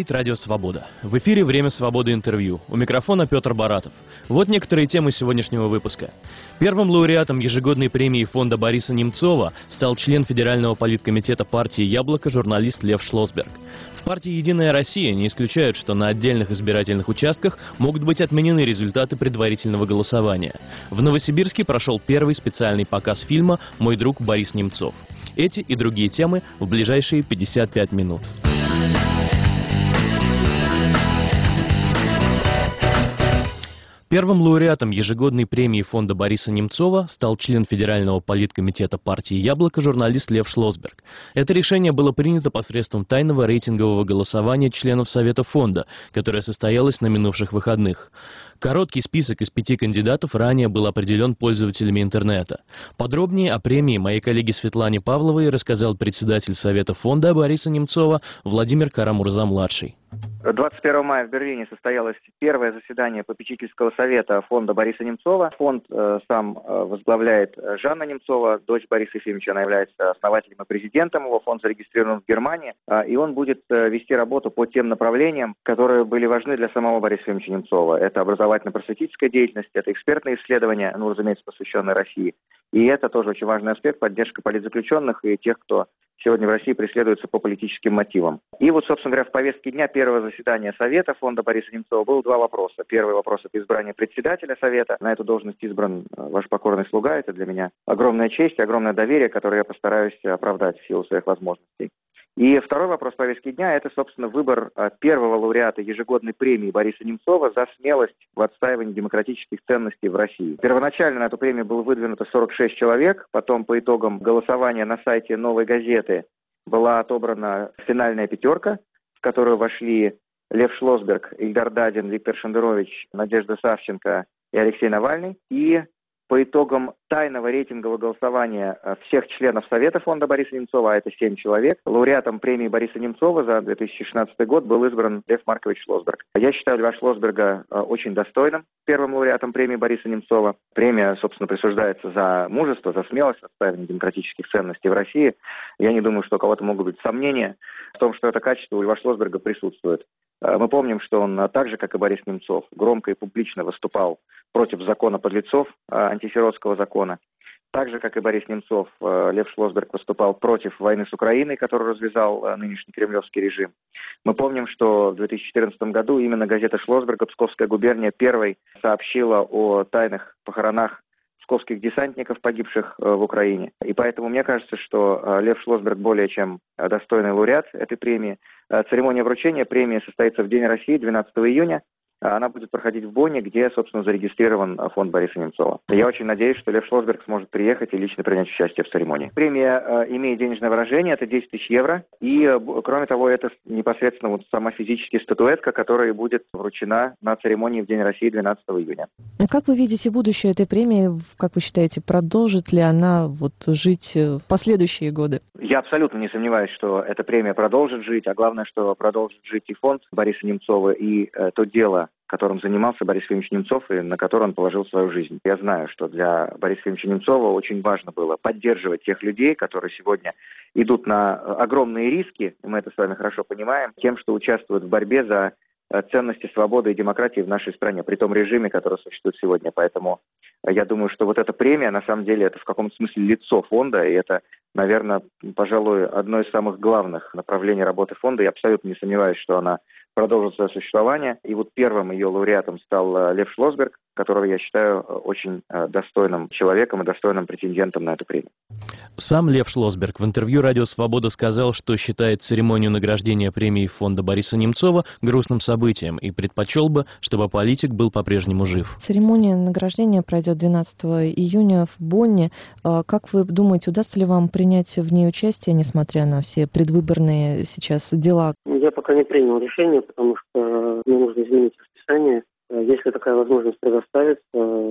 Говорит Радио Свобода. В эфире «Время свободы» интервью. У микрофона Петр Баратов. Вот некоторые темы сегодняшнего выпуска. Первым лауреатом ежегодной премии фонда Бориса Немцова стал член Федерального политкомитета партии «Яблоко» журналист Лев Шлосберг. В партии «Единая Россия» не исключают, что на отдельных избирательных участках могут быть отменены результаты предварительного голосования. В Новосибирске прошел первый специальный показ фильма «Мой друг Борис Немцов». Эти и другие темы в ближайшие 55 минут. Первым лауреатом ежегодной премии фонда Бориса Немцова стал член Федерального политкомитета партии «Яблоко» журналист Лев Шлосберг. Это решение было принято посредством тайного рейтингового голосования членов Совета фонда, которое состоялось на минувших выходных. Короткий список из 5 кандидатов ранее был определен пользователями интернета. Подробнее о премии моей коллеге Светлане Павловой рассказал председатель Совета фонда Бориса Немцова Владимир Карамурза-младший. 21 мая в Берлине состоялось первое заседание попечительского совета фонда Бориса Немцова. Фонд сам возглавляет Жанна Немцова, дочь Бориса Ефимовича. Она является основателем и президентом его. Фонд зарегистрирован в Германии. И он будет вести работу по тем направлениям, которые были важны для самого Бориса Ефимовича Немцова. Это образовательно-просветительская деятельность, это экспертные исследования, разумеется, посвященные России. И это тоже очень важный аспект — поддержка политзаключенных и тех, кто сегодня в России преследуется по политическим мотивам. И вот, собственно говоря, в повестке дня первого заседания Совета фонда Бориса Немцова было 2 вопроса. Первый вопрос — это избрание председателя Совета. На эту должность избран ваш покорный слуга. Это для меня огромная честь, огромное доверие, которое я постараюсь оправдать в силу своих возможностей. И второй вопрос повестки дня — это, собственно, выбор первого лауреата ежегодной премии Бориса Немцова за смелость в отстаивании демократических ценностей в России. Первоначально на эту премию было выдвинуто 46 человек, потом по итогам голосования на сайте «Новой газеты» была отобрана финальная 5, в которую вошли Лев Шлосберг, Ильдар Дадин, Виктор Шендерович, Надежда Савченко и Алексей Навальный. И по итогам тайного рейтингового голосования всех членов Совета фонда Бориса Немцова, а это 7 человек, лауреатом премии Бориса Немцова за 2016 год был избран Лев Маркович Шлосберг. Я считаю Льва Шлосберга очень достойным первым лауреатом премии Бориса Немцова. Премия, собственно, присуждается за мужество, за смелость в отстаивании демократических ценностей в России. Я не думаю, что у кого-то могут быть сомнения в том, что это качество у Льва Шлосберга присутствует. Мы помним, что он так же, как и Борис Немцов, громко и публично выступал против закона подлецов, антисиротского закона. Так же, как и Борис Немцов, Лев Шлосберг выступал против войны с Украиной, которую развязал нынешний кремлевский режим. Мы помним, что в 2014 году именно газета «Шлосберга», Псковская губерния, первой сообщила о тайных похоронах псковских десантников, погибших в Украине. И поэтому мне кажется, что Лев Шлосберг более чем достойный лауреат этой премии. Церемония вручения премии состоится в День России, 12 июня. Она будет проходить в Бонне, где, собственно, зарегистрирован фонд Бориса Немцова. Я очень надеюсь, что Лев Шлосберг сможет приехать и лично принять участие в церемонии. Премия имеет денежное выражение, это 10 тысяч евро. И, кроме того, это непосредственно сама физическая статуэтка, которая будет вручена на церемонии в День России 12 июня. А как вы видите будущее этой премии? Как вы считаете, продолжит ли она жить в последующие годы? Я абсолютно не сомневаюсь, что эта премия продолжит жить, а главное, что продолжит жить и фонд Бориса Немцова, и то дело, которым занимался Борис Ефимович Немцов и на которое он положил свою жизнь. Я знаю, что для Бориса Ефимовича Немцова очень важно было поддерживать тех людей, которые сегодня идут на огромные риски, и мы это с вами хорошо понимаем, тем, что участвуют в борьбе за ценности свободы и демократии в нашей стране, при том режиме, который существует сегодня. Поэтому я думаю, что эта премия, на самом деле, это в каком-то смысле лицо фонда, и это, наверное, пожалуй, одно из самых главных направлений работы фонда. Я абсолютно не сомневаюсь, что она продолжит свое существование. И первым ее лауреатом стал Лев Шлосберг, которого я считаю очень достойным человеком и достойным претендентом на эту премию. Сам Лев Шлосберг в интервью «Радио Свобода» сказал, что считает церемонию награждения премии фонда Бориса Немцова грустным событием и предпочел бы, чтобы политик был по-прежнему жив. Церемония награждения пройдет 12 июня в Бонне. Как вы думаете, удастся ли вам принять в ней участие, несмотря на все предвыборные сейчас дела? Я пока не принял решение, потому что мне нужно изменить расписание. Если такая возможность предоставится,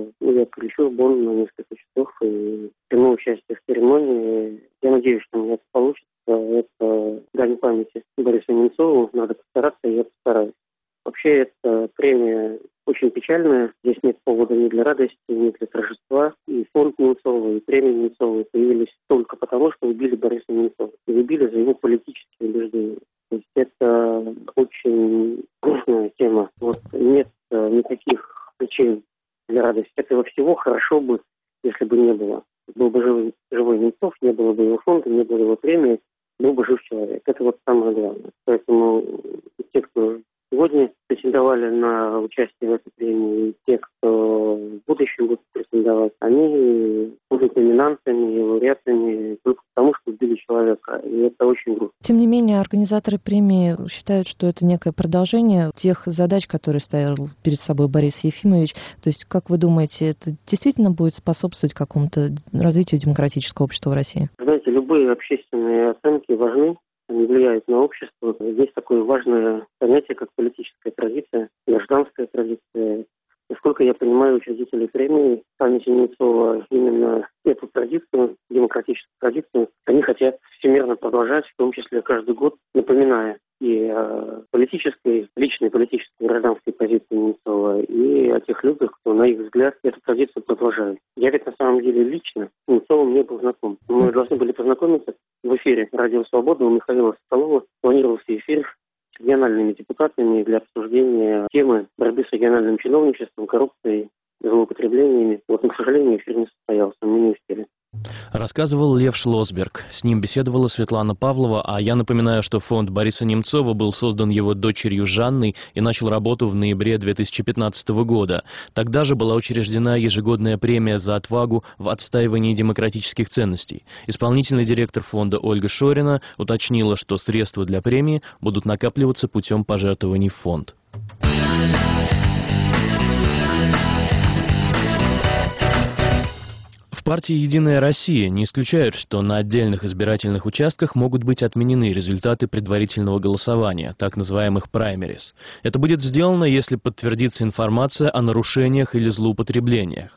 я прилечу в Бонн на несколько часов и приму участие в церемонии. Я надеюсь, что у меня это получится. Это дань памяти Борису Немцову. Надо постараться, и я постараюсь. Вообще, эта премия очень печальная. Здесь нет повода ни для радости, ни для торжества. И фонд Немцова, и премия Немцова появились только потому, что убили Бориса Немцова. И убили за его политические убеждения. То есть это очень грустная тема. Вот нет никаких причин для радости. Этого всего хорошо бы, если бы не было. Был бы живой Немцов, не было бы его фонда, не было его премии, был бы жив человек. Это вот самое главное. Поэтому те, кто сегодня претендовали на участие в этой премии, и те, кто в будущем будут претендовать, они будут номинантами и лауреатами только потому, что убили человека. И это очень грустно. Тем не менее, организаторы премии считают, что это некое продолжение тех задач, которые ставил перед собой Борис Ефимович. То есть, как вы думаете, это действительно будет способствовать какому-то развитию демократического общества в России? Знаете, любые общественные оценки важны. Они влияют на общество. Есть такое важное понятие, как политическая традиция, гражданская традиция. Насколько я понимаю, учредители премии памяти Немцова именно эту традицию, демократическую традицию, они хотят всемирно продолжать, в том числе каждый год, напоминая и о политической, личной политической гражданской позиции Немцова, и о тех людях, кто, на их взгляд, эту традицию продолжает. Я ведь на самом деле лично с Немцовым не был знаком. Мы должны были познакомиться в эфире «Радио Свобода» у Михаила Соколова. Планировался эфир с региональными депутатами для обсуждения темы борьбы с региональным чиновничеством, коррупцией, злоупотреблениями. Вот, но, к сожалению, эфир не состоялся, мы не успели. Рассказывал Лев Шлосберг. С ним беседовала Светлана Павлова, а я напоминаю, что фонд Бориса Немцова был создан его дочерью Жанной и начал работу в ноябре 2015 года. Тогда же была учреждена ежегодная премия за отвагу в отстаивании демократических ценностей. Исполнительный директор фонда Ольга Шорина уточнила, что средства для премии будут накапливаться путем пожертвований в фонд. В партии «Единая Россия» не исключают, что на отдельных избирательных участках могут быть отменены результаты предварительного голосования, так называемых праймерис. Это будет сделано, если подтвердится информация о нарушениях или злоупотреблениях.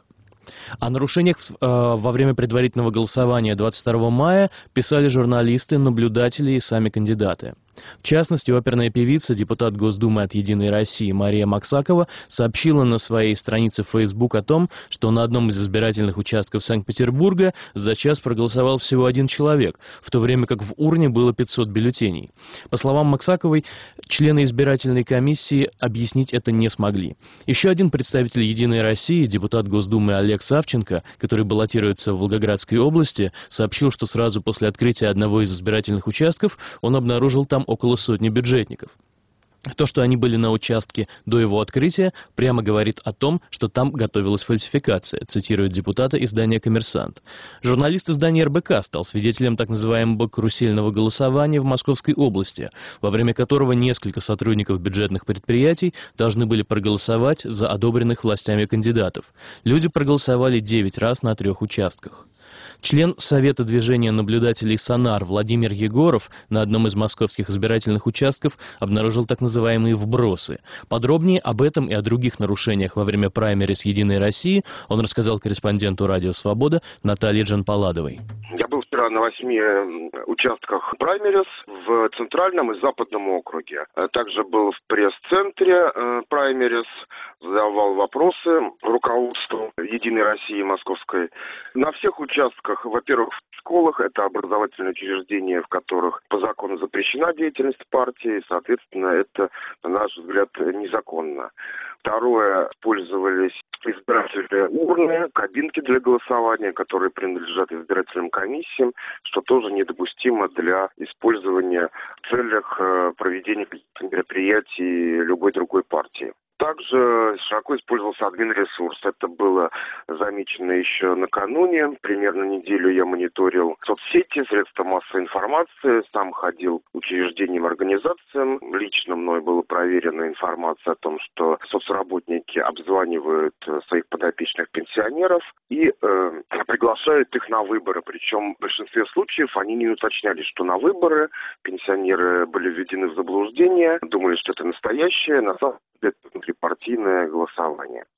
О нарушениях во время предварительного голосования 22 мая писали журналисты, наблюдатели и сами кандидаты. В частности, оперная певица, депутат Госдумы от «Единой России» Мария Максакова сообщила на своей странице в Facebook о том, что на одном из избирательных участков Санкт-Петербурга за час проголосовал всего один человек, в то время как в урне было 500 бюллетеней. По словам Максаковой, члены избирательной комиссии объяснить это не смогли. Еще один представитель «Единой России», депутат Госдумы Олег Савченко, который баллотируется в Волгоградской области, сообщил, что сразу после открытия одного из избирательных участков он обнаружил там около сотни бюджетников. То, что они были на участке до его открытия, прямо говорит о том, что там готовилась фальсификация, цитирует депутата издания «Коммерсант». Журналист издания РБК стал свидетелем так называемого карусельного голосования в Московской области, во время которого несколько сотрудников бюджетных предприятий должны были проголосовать за одобренных властями кандидатов. Люди проголосовали 9 раз на 3 участках. Член Совета движения наблюдателей «Сонар» Владимир Егоров на одном из московских избирательных участков обнаружил так называемые вбросы. Подробнее об этом и о других нарушениях во время праймерис «Единой России» он рассказал корреспонденту «Радио Свобода» Наталье Джанпаладовой. Я был вчера на 8 участках праймерис в Центральном и Западном округе. Также был в пресс-центре праймерис, задавал вопросы руководству «Единой России» Московской. На всех участках, во-первых, в школах, это образовательные учреждения, в которых по закону запрещена деятельность партии, соответственно, это, на наш взгляд, незаконно. Второе, использовались избирательные урны, кабинки для голосования, которые принадлежат избирательным комиссиям, что тоже недопустимо для использования в целях проведения мероприятий любой другой партии. Также широко использовался админресурс. Это было замечено еще накануне. Примерно неделю я мониторил соцсети, средства массовой информации, сам ходил к учреждениям, организациям. Лично мной была проверена информация о том, что соцработники обзванивают своих подопечных пенсионеров и приглашают их на выборы. Причем в большинстве случаев они не уточняли, что на выборы. Пенсионеры были введены в заблуждение, думали, что это настоящее, на самом деле это внутрипартийное голосование.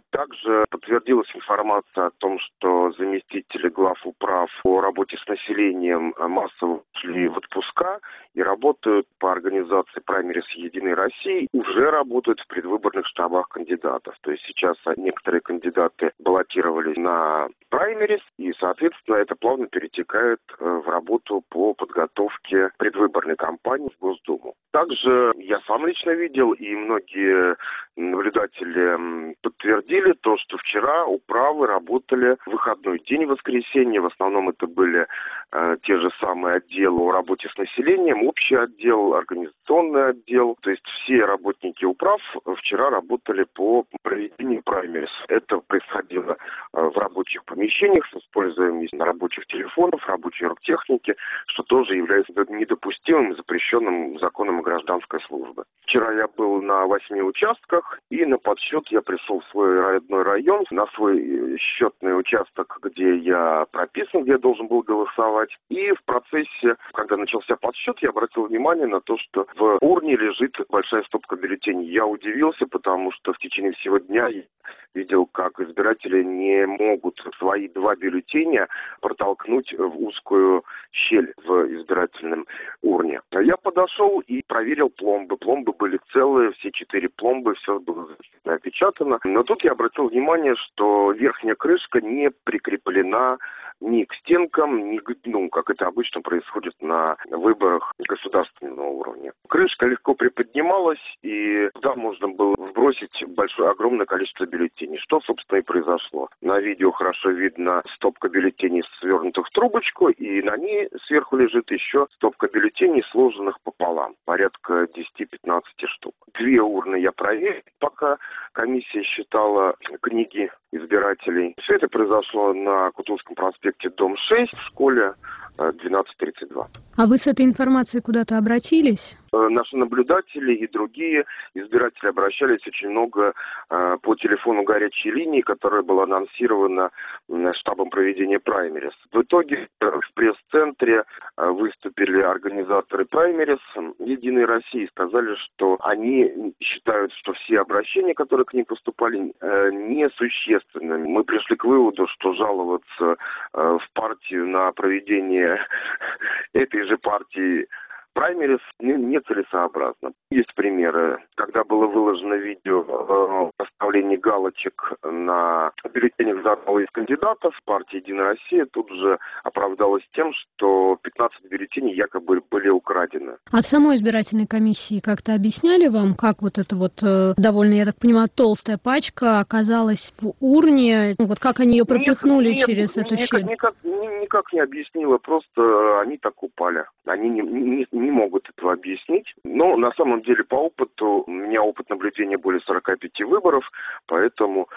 Также подтвердилась информация о том, что заместители главуправ по работе с населением массово ушли в отпуска и работают по организации праймерис «Единой России», уже работают в предвыборных штабах кандидатов. То есть сейчас некоторые кандидаты баллотировались на праймерис, и, соответственно, это плавно перетекает в работу по подготовке предвыборной кампании в Госдуму. Также я сам лично видел, и многие наблюдатели подтвердили то, что вчера управы работали в выходной день, в воскресенье. В основном это были те же самые отделы о работе с населением, общий отдел, организационный отдел. То есть все работники управ вчера работали по проведению праймерис. Это происходило в рабочих помещениях с использованием рабочих телефонов, рабочей оргтехники, что тоже является недопустимым и запрещенным законом о гражданской службе. Вчера я был на 8 участках, и на подсчет я пришел в свой родной район, на свой счетный участок, где я прописан, где я должен был голосовать. И в процессе, когда начался подсчет, я обратил внимание на то, что в урне лежит большая стопка бюллетеней. Я удивился, потому что в течение всего дня я видел, как избиратели не могут свои 2 бюллетеня протолкнуть в узкую щель в избирательном урне. Я подошел и проверил пломбы. Пломбы были целые, все 4 пломбы, все было опечатано. Но тут я обратил внимание, что верхняя крышка не прикреплена ни к стенкам, ни к дну, как это обычно происходит на выборах государственного уровня. Крышка легко приподнималась, и туда можно было вбросить огромное количество бюллетеней. Что, собственно, и произошло. На видео хорошо видно стопка бюллетеней, свернутых в трубочку, и на ней сверху лежит еще стопка бюллетеней, сложенных пополам. Порядка 10-15 штук. 2 урны я проверил, пока комиссия считала книги избирателей. Все это произошло на Кутузовском проспекте, дом 6, в школе 1232. А вы с этой информацией куда-то обратились? Наши наблюдатели и другие избиратели обращались очень много по телефону горячей линии, которая была анонсирована штабом проведения праймерис. В итоге в пресс-центре выступили организаторы праймерис «Единой России» и сказали, что они считают, что все обращения, которые к ним поступали, несущественны. Мы пришли к выводу, что жаловаться в партию на проведение этой же партии праймерис нецелесообразно. Есть примеры, когда было выложено видео о поставлении галочек на бюллетенях за одного из кандидатов, партия «Единая Россия» тут же оправдалась тем, что 15 бюллетеней якобы были украдены. А в самой избирательной комиссии как-то объясняли вам, как вот эта вот довольно, я так понимаю, толстая пачка оказалась в урне? Вот как они ее пропихнули через эту щель? Никак не объяснила, просто они так упали. Они не могут этого объяснить. Но на самом деле по опыту, у меня опыт наблюдения более 45 выборов, поэтому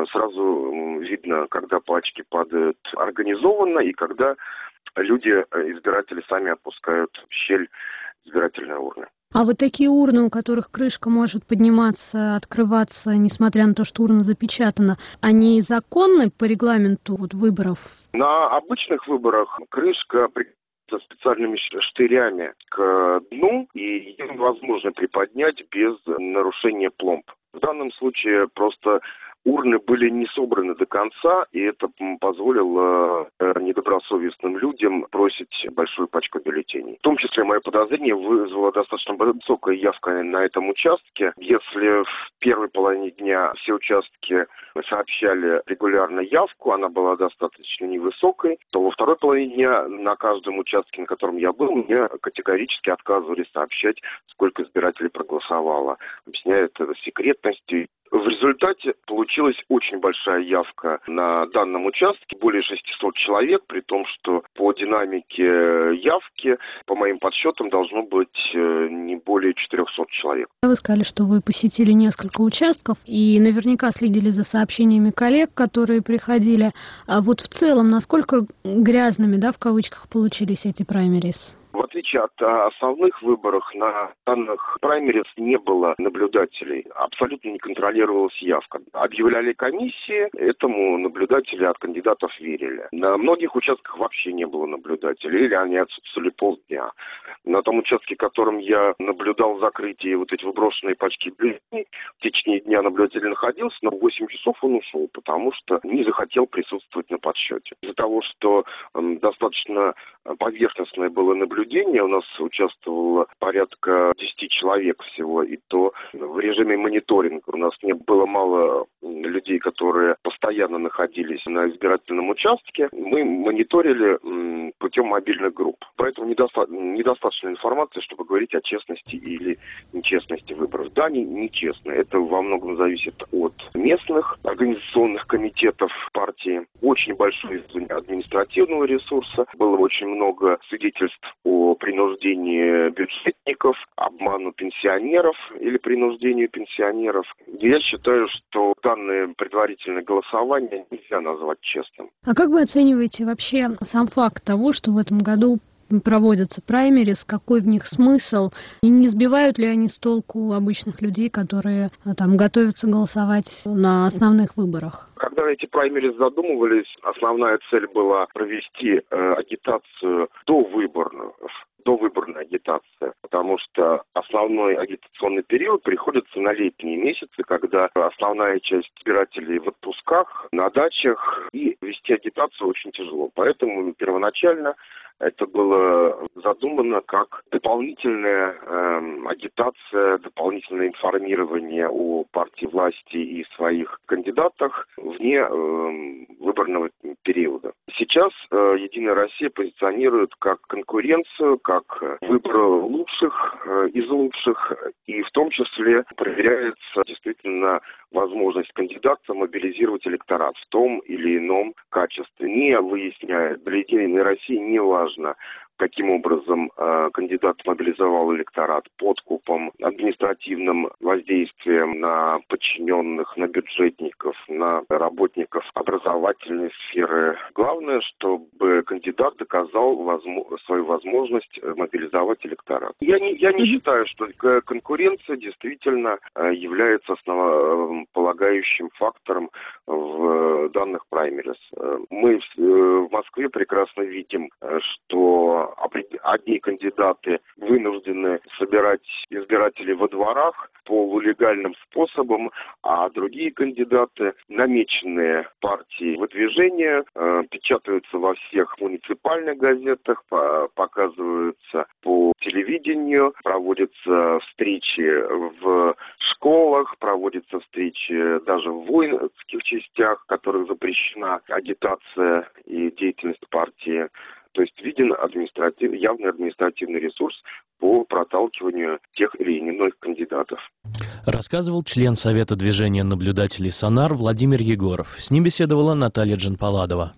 сразу видно, когда пачки падают организованно и когда люди, избиратели, сами опускают в щель избирательной урны. А вот такие урны, у которых крышка может подниматься, открываться, несмотря на то, что урна запечатана, они законны по регламенту выборов? На обычных выборах крышка со специальными штырями к дну, и ее невозможно приподнять без нарушения пломб. В данном случае просто урны были не собраны до конца, и это позволило недобросовестным людям бросить большую пачку бюллетеней. В том числе мое подозрение вызвала достаточно высокая явка на этом участке. Если в первой половине дня все участки сообщали регулярно явку, она была достаточно невысокой, то во второй половине дня на каждом участке, на котором я был, мне категорически отказывались сообщать, сколько избирателей проголосовало. Объясняют это секретностью. В результате получилась очень большая явка на данном участке, более 600 человек, при том, что по динамике явки, по моим подсчетам, должно быть не более 400 человек. Вы сказали, что вы посетили несколько участков и наверняка следили за сообщениями коллег, которые приходили. А вот в целом, насколько грязными, в кавычках, получились эти праймерис? В отличие от основных выборов, на данных праймерис не было наблюдателей. Абсолютно не контролировалась явка. Объявляли комиссии, этому наблюдатели от кандидатов верили. На многих участках вообще не было наблюдателей, или они отсутствовали полдня. На том участке, в котором я наблюдал закрытие, вот эти выброшенные пачки бюллетеней, в течение дня наблюдатель находился, но в 8 часов он ушел, потому что не захотел присутствовать на подсчете. Из-за того, что достаточно поверхностное было наблюдение, у нас участвовало порядка 10 человек всего, и то в режиме мониторинга. У нас не было мало людей, которые постоянно находились на избирательном участке. Мы мониторили путем мобильных групп. Поэтому недостаточно информации, чтобы говорить о честности или нечестности выборов. Да, они нечестны. Это во многом зависит от местных организационных комитетов партии. Очень большое административного ресурса. Было очень много свидетельств о принуждении бюджетников, обману пенсионеров или принуждению пенсионеров. Я считаю, что данное предварительное голосование нельзя назвать честным. А как вы оцениваете вообще сам факт того, что в этом году проводятся праймерис, какой в них смысл, и не сбивают ли они с толку обычных людей, которые там готовятся голосовать на основных выборах? Когда эти праймерис задумывались, основная цель была провести агитацию довыборная агитация, потому что основной агитационный период приходится на летние месяцы, когда основная часть избирателей в отпусках, на дачах, и вести агитацию очень тяжело. Поэтому первоначально это было задумано как дополнительная агитация, дополнительное информирование о партии власти и своих кандидатах вне выборного периода. Сейчас «Единая Россия» позиционирует как конкуренцию, как выбор лучших из лучших, и в том числе проверяется действительно возможность кандидата мобилизировать электорат в том или ином качестве, не выясняя, для «Единой России» не важно, каким образом кандидат мобилизовал электорат: подкупом, административным воздействием на подчиненных, на бюджетников, на работников образовательной сферы. Главное, чтобы кандидат доказал свою возможность мобилизовать электорат. Я не считаю, что конкуренция действительно является основополагающим фактором в данных праймерис. Мы в Москве прекрасно видим, что одни кандидаты вынуждены собирать избирателей во дворах полулегальным способом, а другие кандидаты, намеченные партией выдвижения, печатаются во всех муниципальных газетах, показываются по телевидению, проводятся встречи в школах, проводятся встречи даже в воинских частях, в которых запрещена агитация и деятельность партии. То есть виден явный административный ресурс по проталкиванию тех или иных кандидатов. Рассказывал член Совета движения наблюдателей «Сонар» Владимир Егоров. С ним беседовала Наталья Джанпаладова.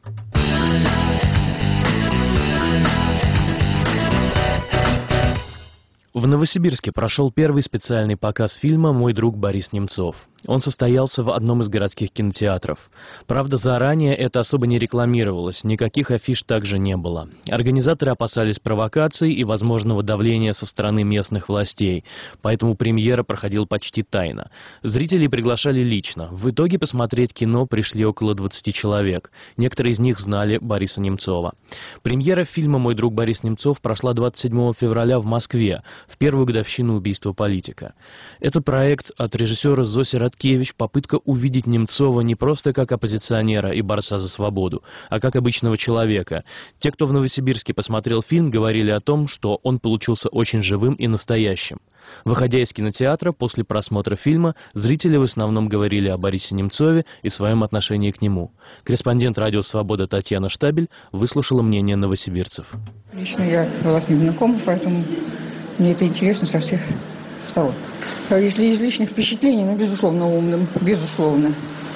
В Новосибирске прошел первый специальный показ фильма «Мой друг Борис Немцов». Он состоялся в одном из городских кинотеатров. Правда, заранее это особо не рекламировалось, никаких афиш также не было. Организаторы опасались провокаций и возможного давления со стороны местных властей, поэтому премьера проходила почти тайно. Зрителей приглашали лично. В итоге посмотреть кино пришли около 20 человек. Некоторые из них знали Бориса Немцова. Премьера фильма «Мой друг Борис Немцов» прошла 27 февраля в Москве, в первую годовщину убийства политика. Это проект от режиссера Зоси Радкевич, попытка увидеть Немцова не просто как оппозиционера и борца за свободу, а как обычного человека. Те, кто в Новосибирске посмотрел фильм, говорили о том, что он получился очень живым и настоящим. Выходя из кинотеатра, после просмотра фильма, зрители в основном говорили о Борисе Немцове и своем отношении к нему. Корреспондент «Радио Свобода» Татьяна Штабель выслушала мнение новосибирцев. Лично я была с ним знакома, поэтому мне это интересно со всех сторон. Если из личных впечатлений, безусловно, умным, безусловно.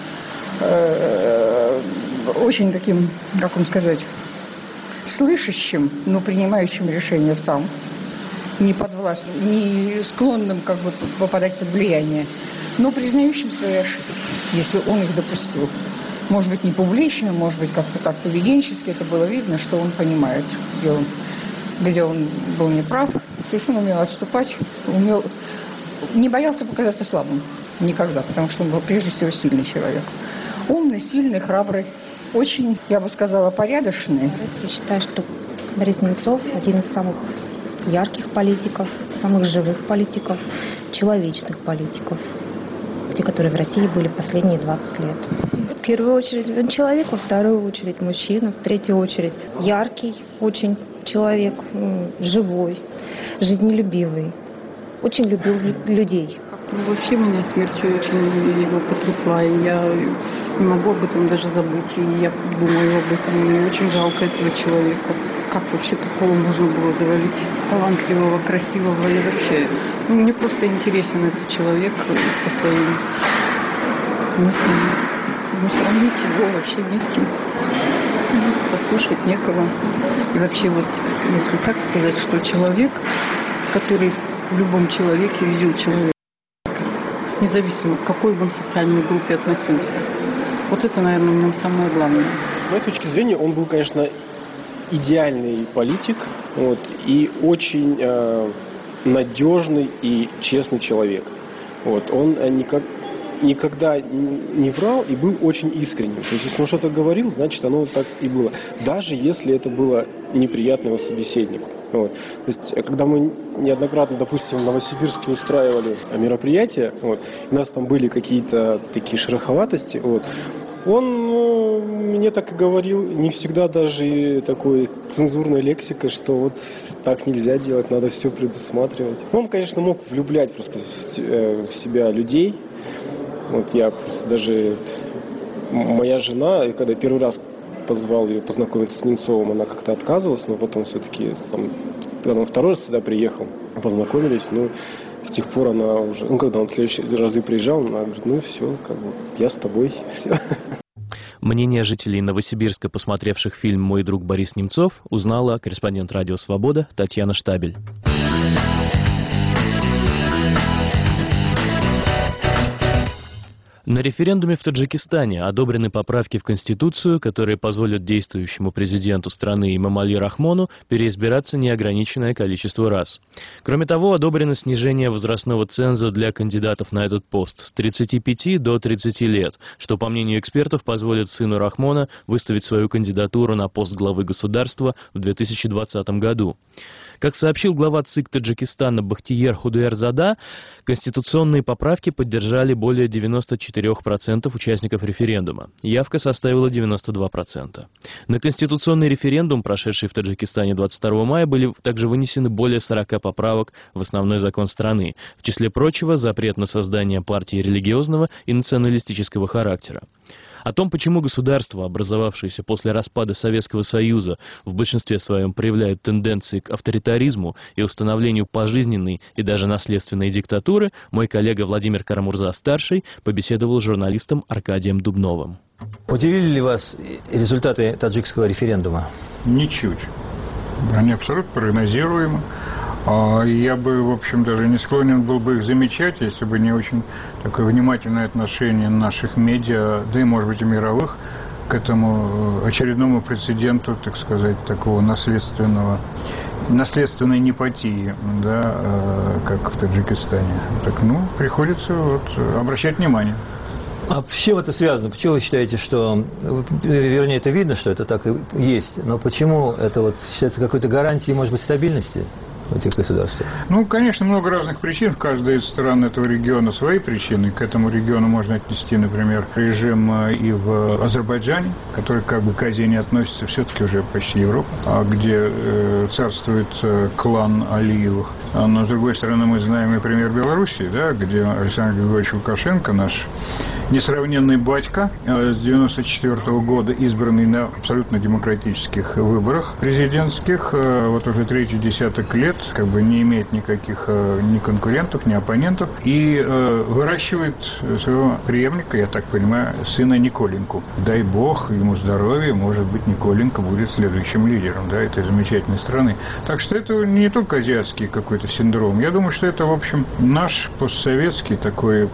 Очень таким, как вам сказать, слышащим, но принимающим решения сам. Не подвластным, не склонным как бы попадать под влияние, но признающим свои ошибки, если он их допустил. Может быть, не публично, может быть, как-то так поведенчески это было видно, что он понимает, где он где он был неправ. То есть он умел отступать, не боялся показаться слабым никогда, потому что он был прежде всего сильный человек. Умный, сильный, храбрый, очень, я бы сказала, порядочный. Я считаю, что Борис Немцов один из самых ярких политиков, самых живых политиков, человечных политиков, те, которые в России были последние 20 лет. В первую очередь он человек, во вторую очередь мужчина, в третью очередь яркий очень человек, живой, жизнелюбивый, очень любил людей. Вообще меня смерть очень его потрясла, и я не могу об этом даже забыть, и я думаю об этом, и очень жалко этого человека. Как вообще такого можно было завалить? Талантливого, красивого или вообще? Мне просто интересен этот человек по своим мыслям. Сравнить его вообще не с кем. Послушать некого. И вообще вот, если так сказать, что человек, который в любом человеке видел человека, независимо, к какой бы он социальной группе относился. Вот это, наверное, в нем самое главное. С моей точки зрения, он был, конечно, идеальный политик, и очень надежный и честный человек. Он никогда не врал и был очень искренним. То есть, если он что-то говорил, значит, оно так и было. Даже если это было неприятно его собеседнику. То есть, когда мы неоднократно, допустим, в Новосибирске устраивали мероприятия, у нас там были какие-то такие шероховатости, он мне так и говорил, не всегда даже такой цензурной лексикой, что так нельзя делать, надо все предусматривать. Он, конечно, мог влюблять просто в себя людей. Я просто даже... Моя жена, когда первый раз позвал ее познакомиться с Немцовым, она как-то отказывалась, но потом все-таки, когда он второй раз сюда приехал, познакомились, с тех пор она уже... когда он в следующие разы приезжал, она говорит, все, я с тобой, все. Мнение жителей Новосибирска, посмотревших фильм «Мой друг Борис Немцов», узнала корреспондент «Радио Свобода» Татьяна Штабель. На референдуме в Таджикистане одобрены поправки в Конституцию, которые позволят действующему президенту страны Эмомали Рахмону переизбираться неограниченное количество раз. Кроме того, одобрено снижение возрастного ценза для кандидатов на этот пост с 35 до 30 лет, что, по мнению экспертов, позволит сыну Рахмона выставить свою кандидатуру на пост главы государства в 2020 году. Как сообщил глава ЦИК Таджикистана Бахтиер Худуэрзада, конституционные поправки поддержали более 94% участников референдума. Явка составила 92%. На конституционный референдум, прошедший в Таджикистане 22 мая, были также вынесены более 40 поправок в основной закон страны. В числе прочего, запрет на создание партии религиозного и националистического характера. О том, почему государство, образовавшееся после распада Советского Союза, в большинстве своем проявляет тенденции к авторитаризму и установлению пожизненной и даже наследственной диктатуры, мой коллега Владимир Карамурза-старший побеседовал с журналистом Аркадием Дубновым. Удивили ли вас результаты таджикского референдума? Ничуть. Они абсолютно прогнозируемы. Я бы, в общем, даже не склонен был бы их замечать, если бы не очень такое внимательное отношение наших медиа, да и, может быть, и мировых, к этому очередному прецеденту, так сказать, такого наследственной непатии, да, как в Таджикистане. Приходится обращать внимание. А с чем это связано? Почему вы считаете, что... Вернее, это видно, что это так и есть. Но почему это считается какой-то гарантией, может быть, стабильности в этих государствах? Конечно, много разных причин. В каждой из стран этого региона свои причины. К этому региону можно отнести, например, режим и в Азербайджане, который как бы к Азии не относится, все-таки уже почти Европа, где царствует клан Алиевых. Но, с другой стороны, мы знаем и пример Белоруссии, да, где Александр Григорьевич Лукашенко, наш несравненный батька, с 1994 года избранный на абсолютно демократических выборах президентских, уже третий десяток лет лет, как бы не имеет никаких ни конкурентов, ни оппонентов, и выращивает своего преемника, я так понимаю, сына Николеньку. Дай бог ему здоровья, может быть, Николенко будет следующим лидером, да, этой замечательной страны. Так что это не только азиатский какой-то синдром. Я думаю, что это, в общем, наш постсоветский такой,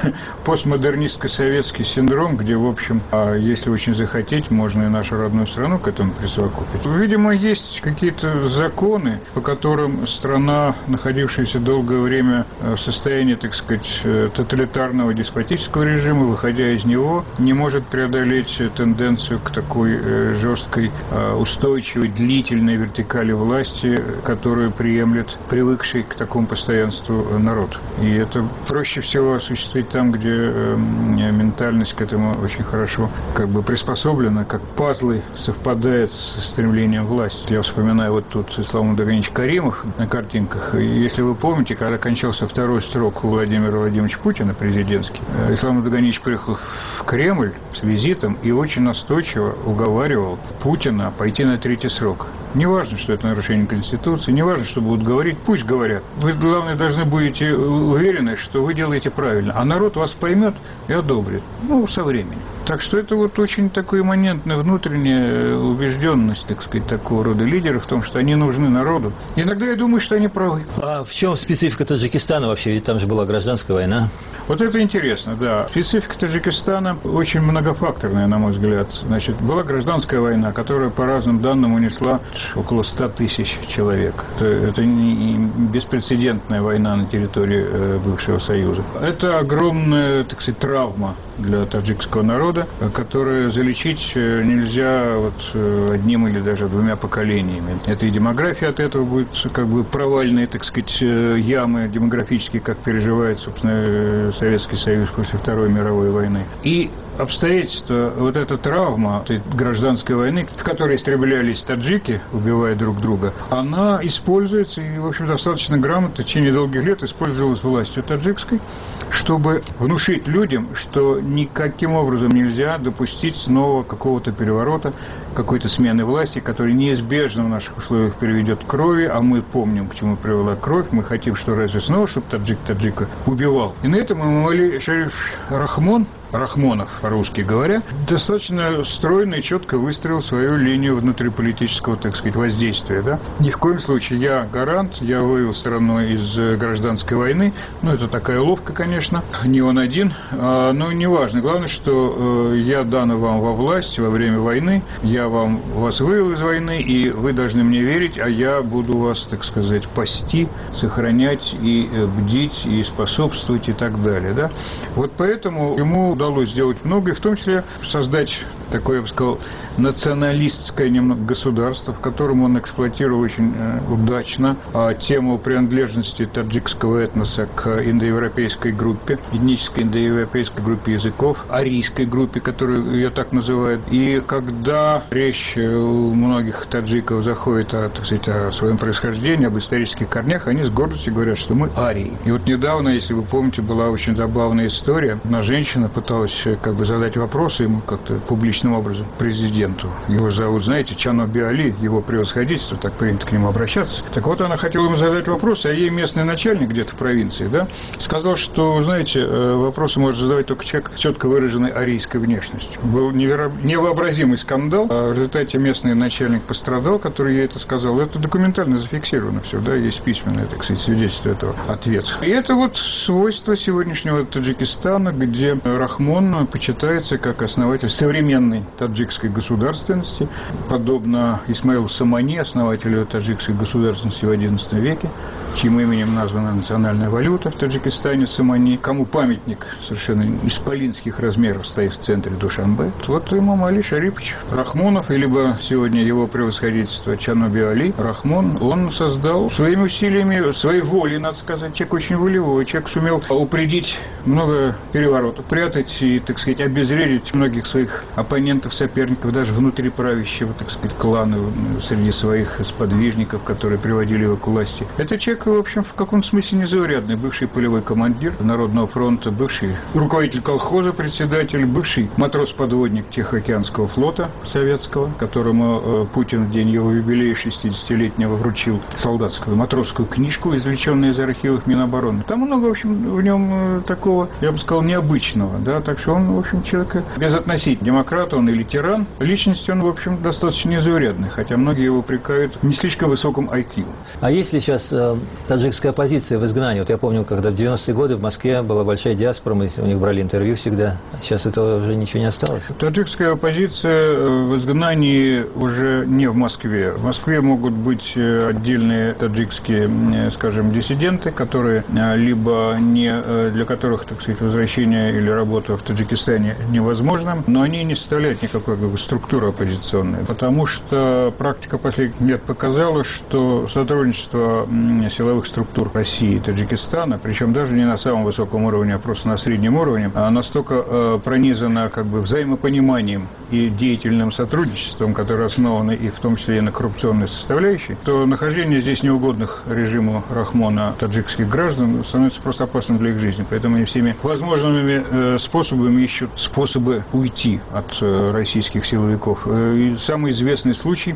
постмодернистско-советский синдром, где, в общем, если очень захотеть, можно и нашу родную страну к этому присовокупить. Видимо, есть какие-то законы, по которым страна, находившаяся долгое время в состоянии, так сказать, тоталитарного деспотического режима, выходя из него, не может преодолеть тенденцию к такой жесткой, устойчивой, длительной вертикали власти, которую приемлет привыкший к такому постоянству народ. И это проще всего осуществить там, где ментальность к этому очень хорошо как бы приспособлена, как пазлы совпадает с стремлением власти. Я вспоминаю вот тут Ислам Мудаганович Каримов на картинках. Если вы помните, когда кончался второй срок у Владимира Владимировича Путина, президентский, Ислам Мудаганович приехал в Кремль с визитом и очень настойчиво уговаривал Путина пойти на третий срок. Не важно, что это нарушение Конституции, не важно, что будут говорить, пусть говорят. Вы, главное, должны будете уверены, что вы делаете правильно. А народ вас поймет и одобрит. Со временем. Так что это вот очень такая имманентная внутренняя убежденность, так сказать, такого рода лидеров в том, что они нужны народу. Иногда я думаю, что они правы. А в чем специфика Таджикистана вообще? Ведь там же была гражданская война. Вот это интересно, да. Специфика Таджикистана очень многофакторная, на мой взгляд. Значит, была гражданская война, которая, по разным данным, унесла около 100 тысяч человек. Это не беспрецедентная война на территории бывшего Союза. Это огромная, так сказать, травма для таджикского народа, которую залечить нельзя одним или даже двумя поколениями. Это и демография от этого будет как бы провальные, так сказать, ямы демографические, как переживает, собственно, Советский Союз после Второй мировой войны. И обстоятельства, вот эта травма этой гражданской войны, в которой истреблялись таджики, убивая друг друга, она используется и, в общем, достаточно грамотно в течение долгих лет использовалась властью таджикской, чтобы внушить людям, что никаким образом нельзя допустить снова какого-то переворота, какой-то смены власти, который неизбежно в наших условиях приведет к крови, а мы помним, к чему привела кровь, мы хотим, что разве снова, чтобы таджик таджика убивал. И на этом Эмомали Шариф Рахмонов, по-русски говоря, достаточно стройно и четко выстроил свою линию внутриполитического, так сказать, воздействия. Да? Ни в коем случае я гарант, я вывел страну из гражданской войны. Это такая уловка, конечно, не он один, но не важно. Главное, что я дан вам во власть во время войны, я вас вывел из войны, и вы должны мне верить, а я буду вас, так сказать, пасти, сохранять и бдить, и способствовать, и так далее. Да? Вот поэтому ему удалось сделать многое, в том числе создать такое, я бы сказал, националистское немного государство, в котором он эксплуатировал очень удачно тему принадлежности таджикского этноса к индоевропейской группе, этнической индоевропейской группе языков, арийской группе, которую ее так называют. И когда речь у многих таджиков заходит о своем происхождении, об исторических корнях, они с гордостью говорят, что мы арии. И вот недавно, если вы помните, была очень забавная история. Одна женщина пыталась задать вопросы ему как-то публичным образом президенту. Его зовут, знаете, Чаноби Али, его превосходительство, так принято к нему обращаться. Так вот, она хотела ему задать вопрос, а ей местный начальник где-то в провинции, да, сказал, что, знаете, вопросы может задавать только человек с четко выраженной арийской внешностью. Был невообразимый скандал, а в результате местный начальник пострадал, который ей это сказал. Это документально зафиксировано все, да, есть письменное, так сказать, свидетельство этого ответа. И это вот свойство сегодняшнего Таджикистана, где Рахмон почитается как основатель современной таджикской государственности, подобно Исмаилу Самани, основателю таджикской государственности в XI веке, чьим именем названа национальная валюта в Таджикистане, Самани, кому памятник совершенно исполинских размеров стоит в центре Душанбе. Вот Эмомали Шарипович Рахмонов, либо сегодня его превосходительство Чаноби Али Рахмон, он создал своими усилиями, своей волей, надо сказать, человек очень волевой, человек сумел упредить много переворотов, прятать и, так сказать, обезвредить многих своих оппонентов оппонентов, соперников, даже внутри правящего, так сказать, клана, среди своих сподвижников, которые приводили его к власти. Это человек, в общем, в каком-то смысле незаурядный. Бывший полевой командир Народного фронта, бывший руководитель колхоза, председатель, бывший матрос-подводник Тихоокеанского флота советского, которому Путин в день его юбилея 60-летнего вручил солдатскую матросскую книжку, извлеченную из архивов Минобороны. Там много, в общем, в нем такого, я бы сказал, необычного, да, так что он, в общем, человек безотносительно демократ, он или тиран. Личность он, в общем, достаточно незаурядный, хотя многие его упрекают в не слишком высоком IQ. А есть ли сейчас таджикская оппозиция в изгнании? Вот я помню, когда в 90-е годы в Москве была большая диаспора, мы у них брали интервью всегда. Сейчас этого уже ничего не осталось. Таджикская оппозиция в изгнании уже не в Москве. В Москве могут быть отдельные таджикские, скажем, диссиденты, которые либо не, для которых, так сказать, возвращение или работа в Таджикистане невозможно, но они не составляют никакой структуры оппозиционной, потому что практика последних лет показала, что сотрудничество силовых структур России и Таджикистана, причем даже не на самом высоком уровне, а просто на среднем уровне, настолько пронизано как бы взаимопониманием и деятельным сотрудничеством, которое основано и в том числе и на коррупционной составляющей, то нахождение здесь неугодных режиму Рахмона таджикских граждан становится просто опасным для их жизни. Поэтому они всеми возможными способами ищут способы уйти от российских силовиков. И самый известный случай,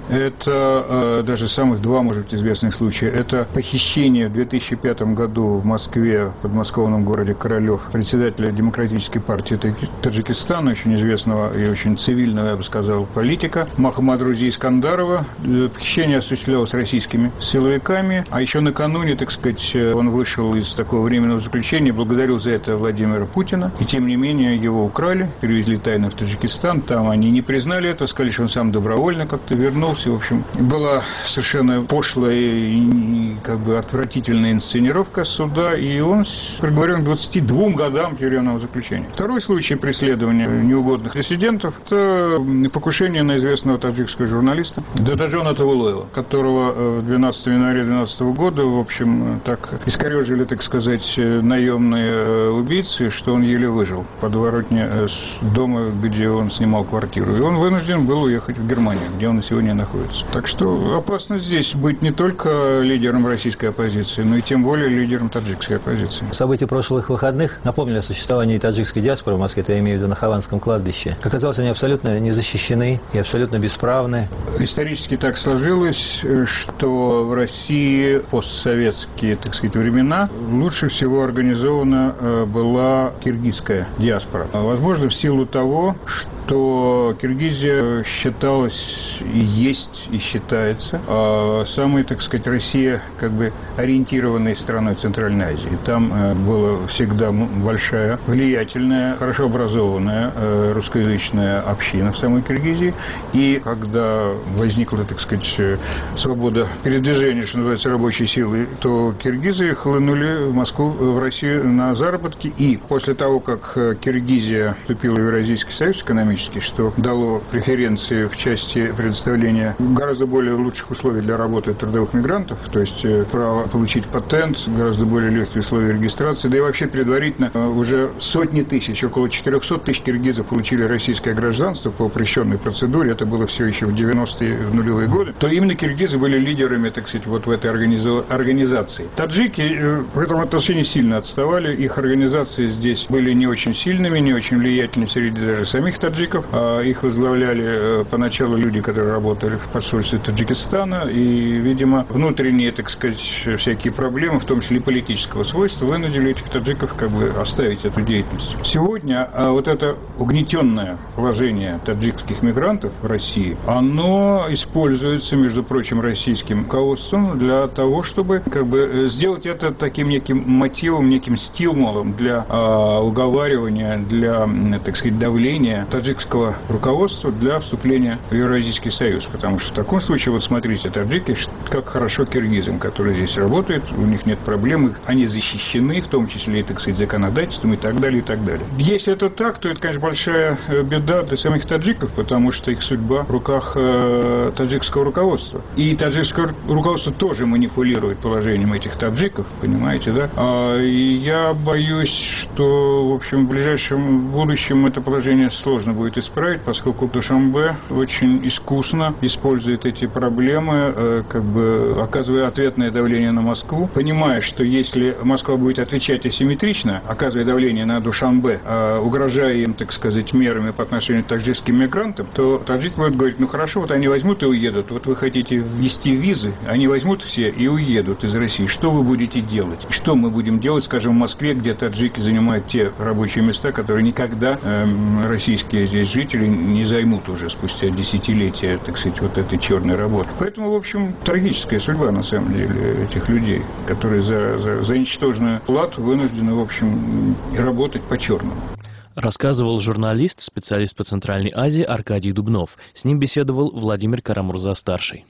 это даже самых два, может быть, известных случая, это похищение в 2005 году в Москве, в подмосковном городе Королев, председателя Демократической партии Таджикистана, очень известного и очень цивильного, я бы сказал, политика, Махамадрузи Искандарова. Похищение осуществлялось российскими силовиками, а еще накануне, так сказать, он вышел из такого временного заключения, благодарил за это Владимира Путина, и тем не менее его украли, перевезли тайно в Таджикистан, там они не признали это, сказали, что он сам добровольно как-то вернулся, в общем, была совершенно пошлая и как бы отвратительная инсценировка суда, и он приговорен к 22 годам тюремного заключения. Второй случай преследования неугодных диссидентов – это покушение на известного таджикского журналиста Дададжона Тавулоева, которого 12 января 2012 года, в общем, так искорежили, так сказать, наемные убийцы, что он еле выжил в подворотне дома, где он снимал квартиру. И он вынужден был уехать в Германию, где он сегодня находится. Так что опасно здесь быть не только лидером российской оппозиции, но и тем более лидером таджикской оппозиции. События прошлых выходных напомнили о существовании таджикской диаспоры в Москве, это я имею в виду на Хованском кладбище. Как оказалось, они абсолютно не защищены и абсолютно бесправны. Исторически так сложилось, что в России в постсоветские, так сказать, времена лучше всего организована была киргизская диаспора. Возможно, в силу того, что Киргизия считалась и есть, и считается самой, так сказать, Россия как бы ориентированной страной Центральной Азии. Там была всегда большая, влиятельная, хорошо образованная русскоязычная община в самой Киргизии. И когда возникла, так сказать, свобода передвижения, что называется, рабочей силы, то киргизы хлынули в Москву, в Россию на заработки. И после того, как Киргизия вступила в Евразийский союз экономический, что дало преференции в части предоставления гораздо более лучших условий для работы трудовых мигрантов, то есть право получить патент, гораздо более легкие условия регистрации, да и вообще предварительно уже сотни тысяч, около 400 тысяч киргизов получили российское гражданство по упрощенной процедуре, это было все еще в 90-е, в нулевые годы, то именно киргизы были лидерами, так сказать, вот в этой организации. Таджики в этом отношении сильно отставали, их организации здесь были не очень сильными, не очень влиятельными среди даже самих таджиков, их возглавляли поначалу люди, которые работали в посольстве Таджикистана, и, видимо, внутренние, так сказать, всякие проблемы, в том числе и политического свойства, вынудили этих таджиков как бы оставить эту деятельность. Сегодня вот это угнетенное положение таджикских мигрантов в России, оно используется, между прочим, российским руководством для того, чтобы как бы сделать это таким неким мотивом, неким стимулом для уговаривания, для, так сказать, давления таджикского руководства для вступления в Евразийский союз. Потому что в таком случае, вот смотрите, таджики, как хорошо киргизам, которые здесь работают, у них нет проблем, они защищены, в том числе и, так сказать, законодательством и так далее, и так далее. Если это так, то это, конечно, большая беда для самих таджиков, потому что их судьба в руках таджикского руководства. И таджикское руководство тоже манипулирует положением этих таджиков, понимаете, да? И я боюсь, что, в общем, в ближайшем будущем это положение сложно будет будет исправить, поскольку Душанбе очень искусно использует эти проблемы, оказывая ответное давление на Москву, понимая, что если Москва будет отвечать асимметрично, оказывая давление на Душанбе, угрожая им, так сказать, мерами по отношению к таджикским мигрантам, то таджики будут говорить, хорошо, вот они возьмут и уедут, вот вы хотите ввести визы, они возьмут все и уедут из России. Что вы будете делать? Что мы будем делать, скажем, в Москве, где таджики занимают те рабочие места, которые никогда российские здесь жители не займут уже спустя десятилетия, так сказать, вот этой черной работы. Поэтому, в общем, трагическая судьба, на самом деле, этих людей, которые за ничтожную плату вынуждены, в общем, работать по-черному. Рассказывал журналист, специалист по Центральной Азии Аркадий Дубнов. С ним беседовал Владимир Карамурза-старший.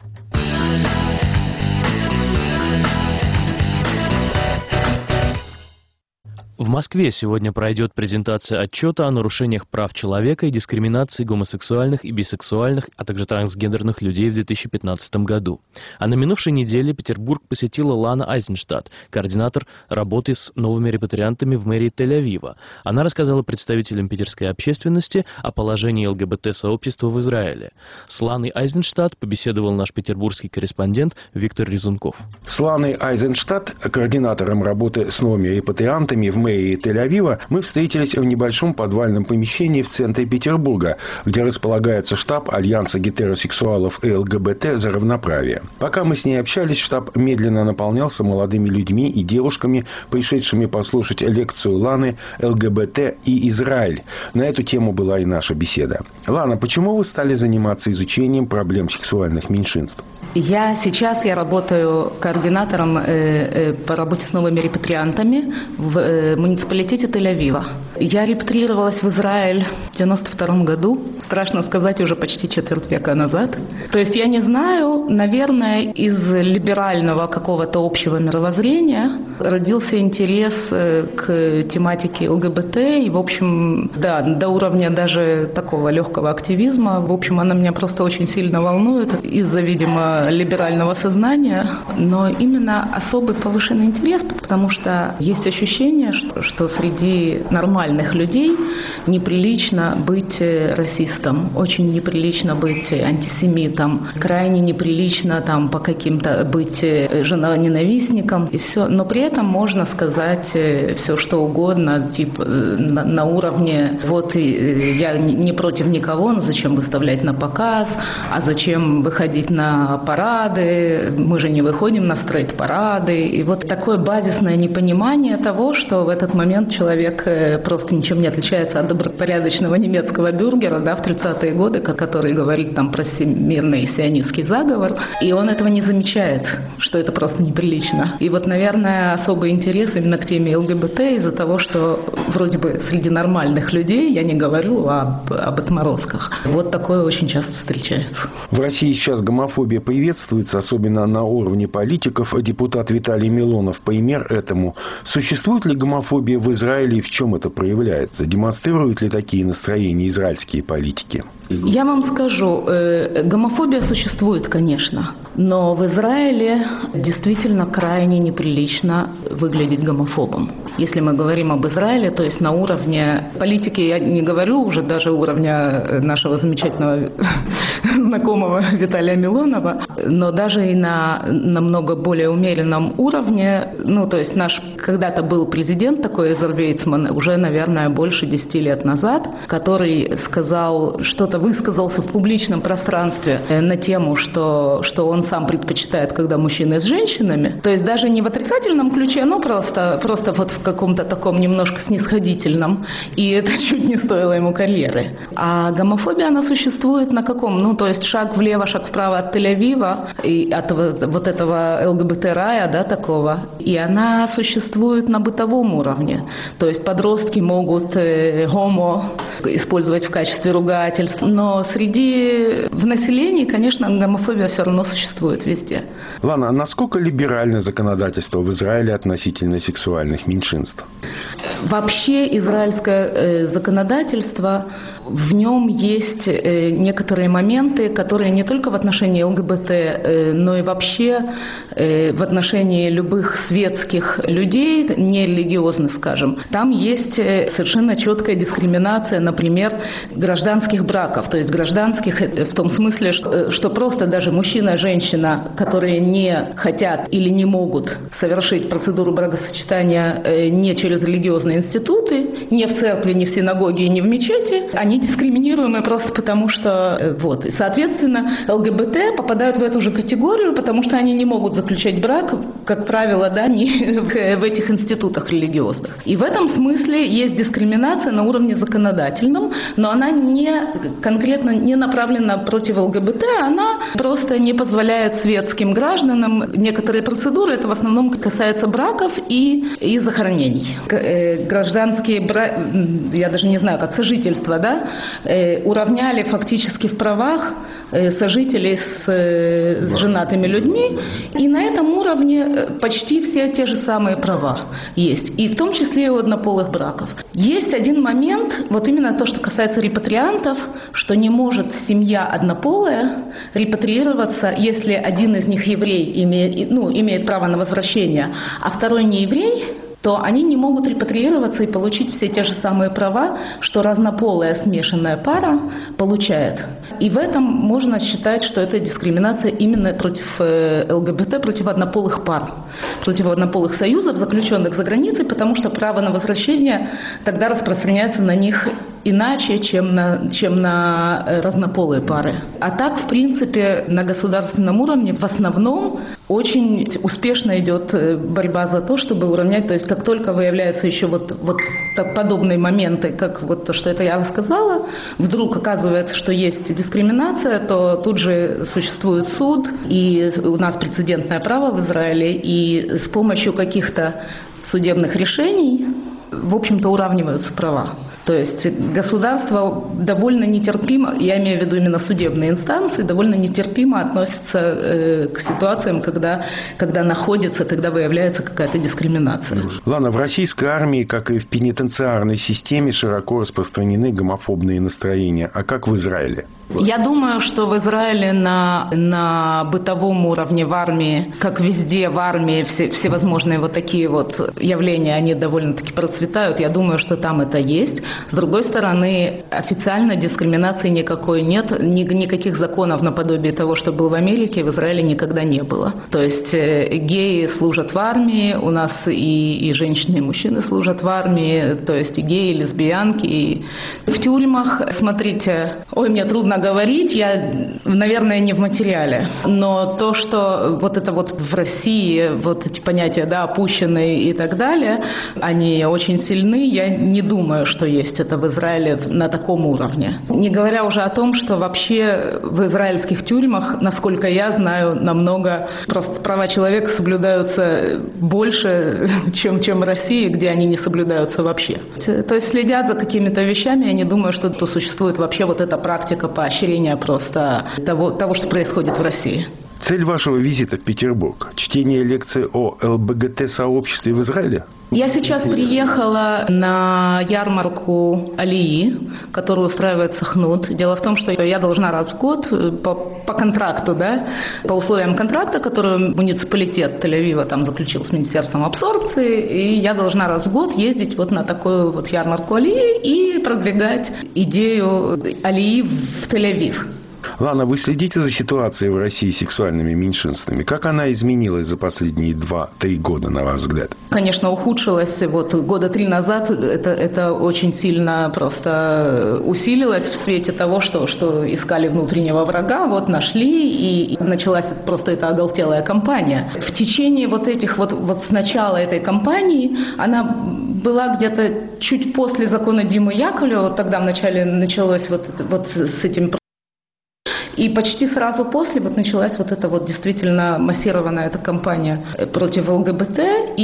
В Москве сегодня пройдет презентация отчета о нарушениях прав человека и дискриминации гомосексуальных и бисексуальных, а также трансгендерных людей в 2015 году. А на минувшей неделе Петербург посетила Лана Айзенштадт, координатор работы с новыми репатриантами в мэрии Тель-Авива. Она рассказала представителям питерской общественности о положении ЛГБТ-сообщества в Израиле. С Ланой Айзенштадт побеседовал наш петербургский корреспондент Виктор Резунков. С Ланой Айзенштадт, координатором работы с новыми репатриантами в мэрии Тель-Авива, мы встретились в небольшом подвальном помещении в центре Петербурга, где располагается штаб Альянса гетеросексуалов и ЛГБТ за равноправие. Пока мы с ней общались, штаб медленно наполнялся молодыми людьми и девушками, пришедшими послушать лекцию Ланы «ЛГБТ и Израиль». На эту тему была и наша беседа. Лана, почему вы стали заниматься изучением проблем сексуальных меньшинств? Сейчас я работаю координатором по работе с новыми репатриантами в муниципалитете Тель-Авива. Я репатрировалась в Израиль в 1992 году. Страшно сказать, уже почти четверть века назад. То есть я не знаю, наверное, из либерального какого-то общего мировоззрения родился интерес к тематике ЛГБТ. И, в общем, да, до уровня даже такого легкого активизма. В общем, она меня просто очень сильно волнует из-за, видимо, либерального сознания. Но именно особый повышенный интерес, потому что есть ощущение, что среди нормальных людей неприлично быть расистом, очень неприлично быть антисемитом, крайне неприлично там по каким-то быть женоненавистником и все. Но при этом можно сказать все что угодно, типа на уровне вот я не против никого, но зачем выставлять на показ, а зачем выходить на парады, мы же не выходим на стрейт-парады. И вот такое базисное непонимание того, что в этот момент человек просто ничем не отличается от добропорядочного немецкого бюргера, да, в 30-е годы, который говорит там про всемирный сионистский заговор, и он этого не замечает, что это просто неприлично. И вот, наверное, особый интерес именно к теме ЛГБТ из-за того, что вроде бы среди нормальных людей, я не говорю об отморозках, вот такое очень часто встречается. В России сейчас гомофобия приветствуется, особенно на уровне политиков. Депутат Виталий Милонов пример этому. Существует ли гомофобия в Израиле и в чем это проявляется? Демонстрируют ли такие настроения израильские политики? Я вам скажу, гомофобия существует, конечно, но в Израиле действительно крайне неприлично выглядеть гомофобом. Если мы говорим об Израиле, то есть на уровне политики, я не говорю уже даже уровня нашего замечательного знакомого Виталия Милонова, но даже и на намного более умеренном уровне, то есть наш когда-то был президент такой, Эзер Вейцман, уже, наверное, больше 10 лет назад, который высказался в публичном пространстве на тему, что он сам предпочитает, когда мужчины с женщинами. То есть даже не в отрицательном ключе, но просто вот в каком-то таком немножко снисходительном. И это чуть не стоило ему карьеры. А гомофобия, она существует на каком? То есть шаг влево, шаг вправо от Тель-Авива и от вот этого ЛГБТ-рая, да, такого. И она существует на бытовом уровне. То есть подростки могут homo использовать в качестве ругательств. Но в населении, конечно, гомофобия все равно существует везде. Лана, насколько либеральное законодательство в Израиле относительно сексуальных меньшинств? Вообще израильское законодательство в нем есть некоторые моменты, которые не только в отношении ЛГБТ, но и вообще в отношении любых светских людей, нерелигиозных, скажем. Там есть совершенно четкая дискриминация, например, гражданских браков. То есть гражданских в том смысле, что просто даже мужчина и женщина, которые не хотят или не могут совершить процедуру бракосочетания не через религиозные институты, не в церкви, не в синагоге и не в мечети, они дискриминируемы просто потому, что вот. И, соответственно, ЛГБТ попадают в эту же категорию, потому что они не могут заключать брак, как правило, да, не в этих институтах религиозных. И в этом смысле есть дискриминация на уровне законодательном, но она не конкретно не направлена против ЛГБТ, она просто не позволяет светским гражданам некоторые процедуры, это в основном касается браков и захоронений. Гражданские браки, я даже не знаю, как сожительство, да, уравняли фактически в правах сожителей с женатыми людьми, и на этом уровне почти все те же самые права есть, и в том числе и у однополых браков. Есть один момент, вот именно то, что касается репатриантов, что не может семья однополая репатриироваться, если один из них еврей имеет право на возвращение, а второй не еврей, то они не могут репатриироваться и получить все те же самые права, что разнополая смешанная пара получает. И в этом можно считать, что это дискриминация именно против ЛГБТ, против однополых пар, против однополых союзов, заключенных за границей, потому что право на возвращение тогда распространяется на них иначе, чем на разнополые пары. А так, в принципе, на государственном уровне в основном очень успешно идет борьба за то, чтобы уравнять. То есть, как только выявляются еще вот подобные моменты, как вот то, что это я рассказала, вдруг оказывается, что есть дискриминация, то тут же существует суд, и у нас прецедентное право в Израиле, и с помощью каких-то судебных решений, в общем-то, уравниваются права. То есть государство довольно нетерпимо, я имею в виду именно судебные инстанции, довольно нетерпимо относятся к ситуациям, когда выявляется какая-то дискриминация. Лана, в российской армии, как и в пенитенциарной системе, широко распространены гомофобные настроения. А как в Израиле? Я думаю, что в Израиле на бытовом уровне в армии, как везде в армии, всевозможные вот такие вот явления, они довольно-таки процветают. Я думаю, что там это есть. С другой стороны, официально дискриминации никакой нет, никаких законов наподобие того, что был в Америке, в Израиле никогда не было. То есть геи служат в армии, у нас и женщины, и мужчины служат в армии, то есть и геи, и лесбиянки. И в тюрьмах, смотрите, мне трудно говорить, я, наверное, не в материале, но то, что вот это вот в России, вот эти понятия, да, опущенные и так далее, они очень сильны, я не думаю, что есть это в Израиле на таком уровне. Не говоря уже о том, что вообще в израильских тюрьмах, насколько я знаю, намного просто права человека соблюдаются больше, чем в России, где они не соблюдаются вообще. То есть следят за какими-то вещами, я не думаю, что тут существует вообще вот эта практика поощрения просто того, что происходит в России. Цель вашего визита в Петербург – чтение лекции о ЛГБТ-сообществе в Израиле? Я сейчас приехала на ярмарку Алии, которую устраивает Сахнут. Дело в том, что я должна раз в год по контракту, да, по условиям контракта, который муниципалитет Тель-Авива там заключил с Министерством абсорбции, и я должна раз в год ездить вот на такую вот ярмарку Алии и продвигать идею Алии в Тель-Авив. Лана, вы следите за ситуацией в России с сексуальными меньшинствами? Как она изменилась за последние 2-3 года, на ваш взгляд? Конечно, ухудшилась. Вот года 3 назад это очень сильно просто усилилось в свете того, что искали внутреннего врага, вот нашли, и началась просто эта оголтелая кампания. В течение вот этих вот с начала этой кампании, она была где-то чуть после закона Димы Яковлева, вот тогда вначале началось вот с этим. И почти сразу после вот началась вот эта вот действительно массированная эта кампания против ЛГБТ.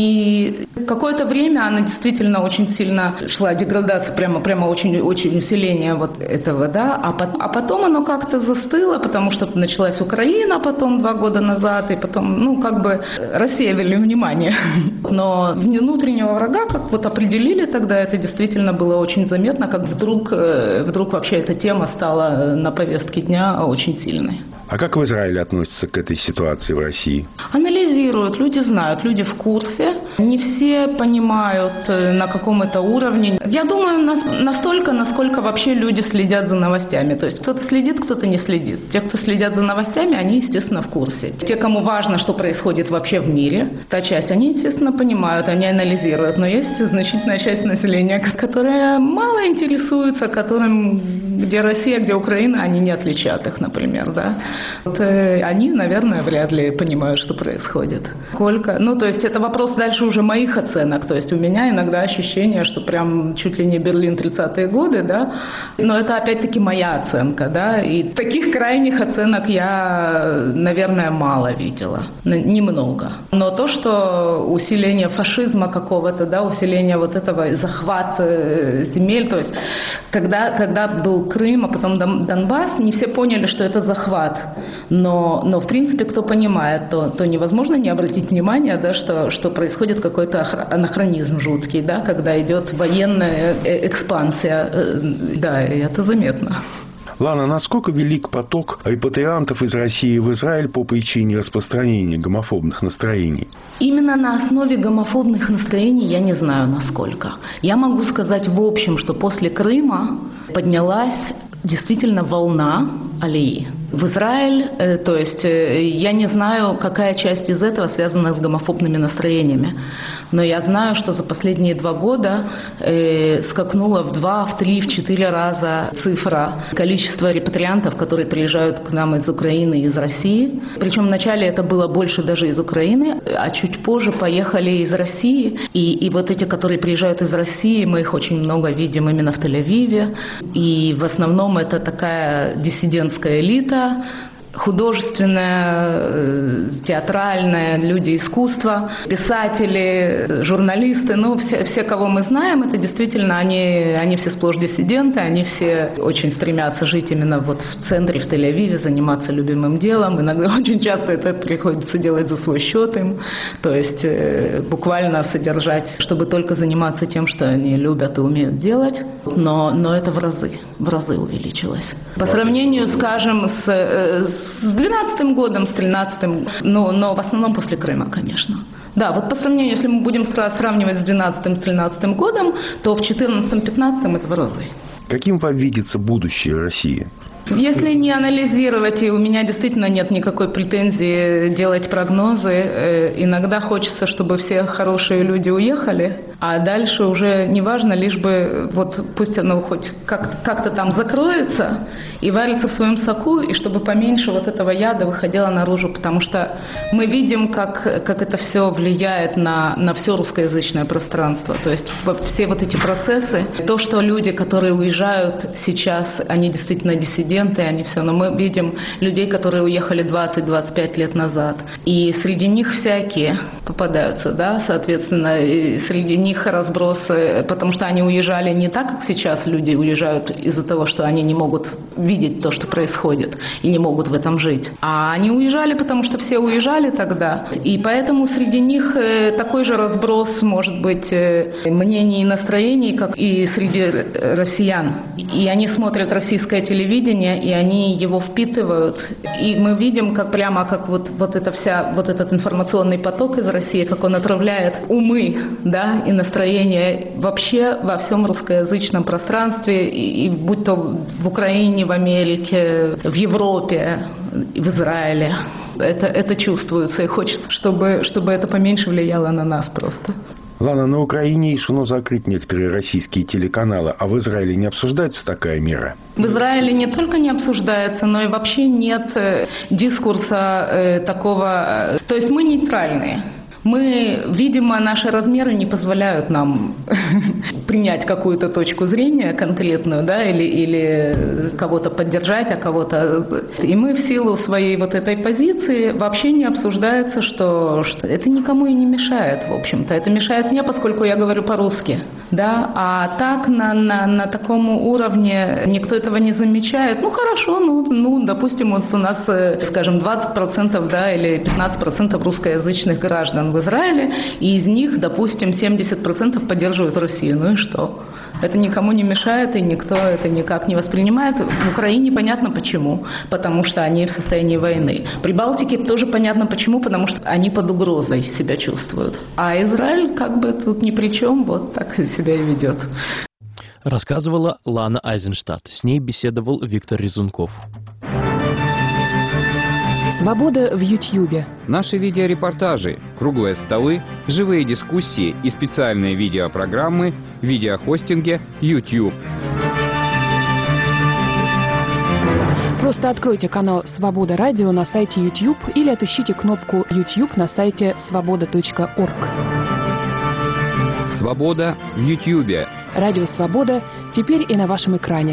И какое-то время она действительно очень сильно шла деградация, прямо очень усиление вот этого, да. А потом оно как-то застыло, потому что началась Украина потом 2 года назад, и потом, рассеивали внимание. Но внутреннего врага как вот определили тогда, это действительно было очень заметно, как вдруг вообще эта тема стала на повестке дня очень сильной. А как в Израиле относятся к этой ситуации в России? Анализируют, люди знают, люди в курсе. Не все понимают, на каком это уровне. Я думаю, настолько, насколько вообще люди следят за новостями. То есть кто-то следит, кто-то не следит. Те, кто следят за новостями, они, естественно, в курсе. Те, кому важно, что происходит вообще в мире, та часть, они, естественно, понимают, они анализируют. Но есть значительная часть населения, которая мало интересуется, где Россия, где Украина, они не отличат их, например, да. Вот, они, наверное, вряд ли понимают, что происходит. То есть это вопрос дальше уже моих оценок. То есть у меня иногда ощущение, что прям чуть ли не Берлин 30-е годы, да. Но это опять-таки моя оценка, да. И таких крайних оценок я, наверное, мало видела. Немного. Но то, что усиление фашизма какого-то, да, усиление вот этого, захват земель, то есть когда был Крым, а потом Донбасс, не все поняли, что это захват. Но в принципе, кто понимает, то невозможно не обратить внимание, да, что происходит какой-то анахронизм жуткий, да, когда идет военная экспансия. Да, и это заметно. Лана, насколько велик поток репатриантов из России в Израиль по причине распространения гомофобных настроений? Именно на основе гомофобных настроений я не знаю, насколько. Я могу сказать в общем, что после Крыма поднялась действительно волна алии в Израиль, то есть я не знаю, какая часть из этого связана с гомофобными настроениями, но я знаю, что за последние 2 года скакнула в 2, в 3, в 4 раза цифра количества репатриантов, которые приезжают к нам из Украины и из России. Причем вначале это было больше даже из Украины, а чуть позже поехали из России. И вот эти, которые приезжают из России, мы их очень много видим именно в Тель-Авиве. И в основном это такая диссидентская элита, художественная, театральная, люди искусства, писатели, журналисты, все, кого мы знаем, это действительно, они все сплошь диссиденты, они все очень стремятся жить именно вот в центре, в Тель-Авиве, заниматься любимым делом. Иногда очень часто это приходится делать за свой счет им, то есть буквально содержать, чтобы только заниматься тем, что они любят и умеют делать, но это в разы увеличилось. По сравнению, скажем, с 2012 годом, с 2013, но в основном после Крыма, конечно. Да, вот по сравнению, если мы будем сравнивать с 2012 с 2013 годом, то в 2014-2015 это в разы. Каким вам видится будущее России? Если не анализировать, и у меня действительно нет никакой претензии делать прогнозы, иногда хочется, чтобы все хорошие люди уехали, а дальше уже неважно, лишь бы вот пусть оно хоть как-то там закроется и варится в своем соку, и чтобы поменьше вот этого яда выходило наружу, потому что мы видим, как это все влияет на все русскоязычное пространство. То есть все вот эти процессы, то, что люди, которые уезжают сейчас, они действительно диссиденты, они все, но мы видим людей, которые уехали 20-25 лет назад, и среди них всякие попадаются, да, соответственно, и среди них разбросы, потому что они уезжали не так, как сейчас люди уезжают из-за того, что они не могут видеть то, что происходит, и не могут в этом жить. А они уезжали, потому что все уезжали тогда, и поэтому среди них такой же разброс, может быть, мнений и настроений, как и среди россиян. И они смотрят российское телевидение, и они его впитывают. И мы видим, как вот этот информационный поток из России, как он отравляет умы, да, и настроение вообще во всем русскоязычном пространстве, и будь то в Украине, в Америке, в Европе, в Израиле. Это чувствуется, и хочется, чтобы это поменьше влияло на нас просто. Ладно, на Украине решено закрыть некоторые российские телеканалы, а в Израиле не обсуждается такая мера? В Израиле не только не обсуждается, но и вообще нет дискурса такого. То есть мы нейтральные. Видимо, наши размеры не позволяют нам принять какую-то точку зрения конкретную, да, или кого-то поддержать, а кого-то... И мы в силу своей вот этой позиции вообще не обсуждается, что это никому и не мешает, в общем-то. Это мешает мне, поскольку я говорю по-русски, да, а так на таком уровне никто этого не замечает. Ну, хорошо, допустим, вот у нас, скажем, 20%, да, или 15% русскоязычных граждан в Израиле, и из них, допустим, 70% поддерживают Россию. Ну и что? Это никому не мешает, и никто это никак не воспринимает. В Украине понятно почему, потому что они в состоянии войны. При Балтике тоже понятно почему, потому что они под угрозой себя чувствуют. А Израиль как бы тут ни при чем, вот так себя и ведет. Рассказывала Лана Айзенштадт. С ней беседовал Виктор Резунков. Свобода в Ютьюбе. Наши видеорепортажи, круглые столы, живые дискуссии и специальные видеопрограммы в видеохостинге YouTube. Просто откройте канал «Свобода Радио» на сайте YouTube или отыщите кнопку YouTube на сайте svoboda.org. Свобода в Ютьюбе. Радио «Свобода» теперь и на вашем экране.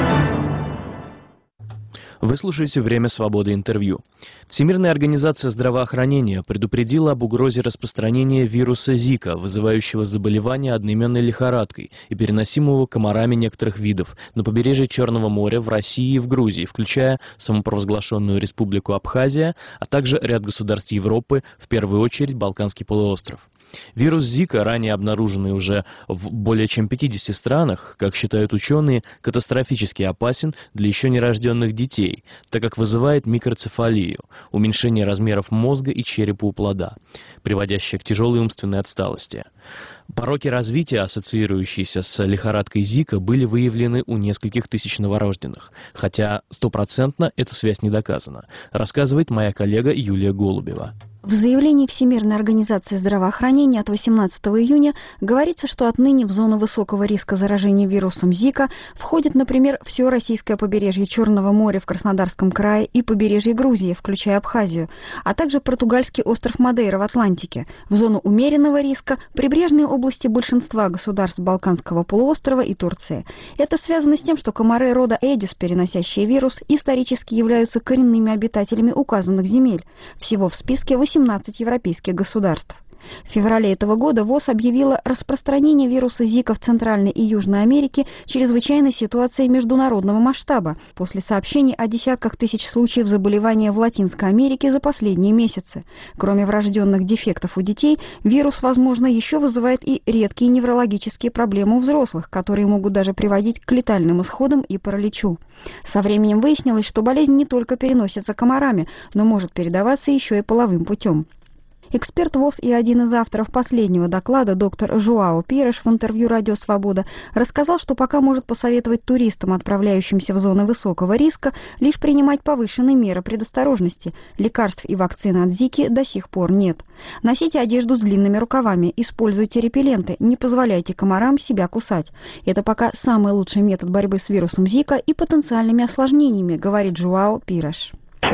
Вы слушаете «Время свободы» интервью. Всемирная организация здравоохранения предупредила об угрозе распространения вируса Зика, вызывающего заболевание одноименной лихорадкой и переносимого комарами некоторых видов на побережье Черного моря, в России и в Грузии, включая самопровозглашенную Республику Абхазия, а также ряд государств Европы, в первую очередь Балканский полуостров. Вирус Зика, ранее обнаруженный уже в более чем 50 странах, как считают ученые, катастрофически опасен для еще нерожденных детей, так как вызывает микроцефалию, уменьшение размеров мозга и черепа у плода, приводящее к тяжелой умственной отсталости. Пороки развития, ассоциирующиеся с лихорадкой Зика, были выявлены у нескольких тысяч новорожденных, хотя стопроцентно эта связь не доказана, рассказывает моя коллега Юлия Голубева. В заявлении Всемирной организации здравоохранения от 18 июня говорится, что отныне в зону высокого риска заражения вирусом Зика входит, например, все российское побережье Черного моря в Краснодарском крае и побережье Грузии, включая Абхазию, а также португальский остров Мадейра в Атлантике. В зону умеренного риска прибрежные области большинства государств Балканского полуострова и Турции. Это связано с тем, что комары рода Эдис, переносящие вирус, исторически являются коренными обитателями указанных земель. Всего в списке 18 европейских государств. В феврале этого года ВОЗ объявила распространение вируса Зика в Центральной и Южной Америке чрезвычайной ситуацией международного масштаба после сообщений о десятках тысяч случаев заболевания в Латинской Америке за последние месяцы. Кроме врожденных дефектов у детей, вирус, возможно, еще вызывает и редкие неврологические проблемы у взрослых, которые могут даже приводить к летальным исходам и параличу. Со временем выяснилось, что болезнь не только переносится комарами, но может передаваться еще и половым путем. Эксперт ВОЗ и один из авторов последнего доклада, доктор Жуао Пиреш, в интервью «Радио Свобода» рассказал, что пока может посоветовать туристам, отправляющимся в зоны высокого риска, лишь принимать повышенные меры предосторожности. Лекарств и вакцины от Зики до сих пор нет. Носите одежду с длинными рукавами, используйте репелленты, не позволяйте комарам себя кусать. Это пока самый лучший метод борьбы с вирусом Зика и потенциальными осложнениями, говорит Жуао Пиреш.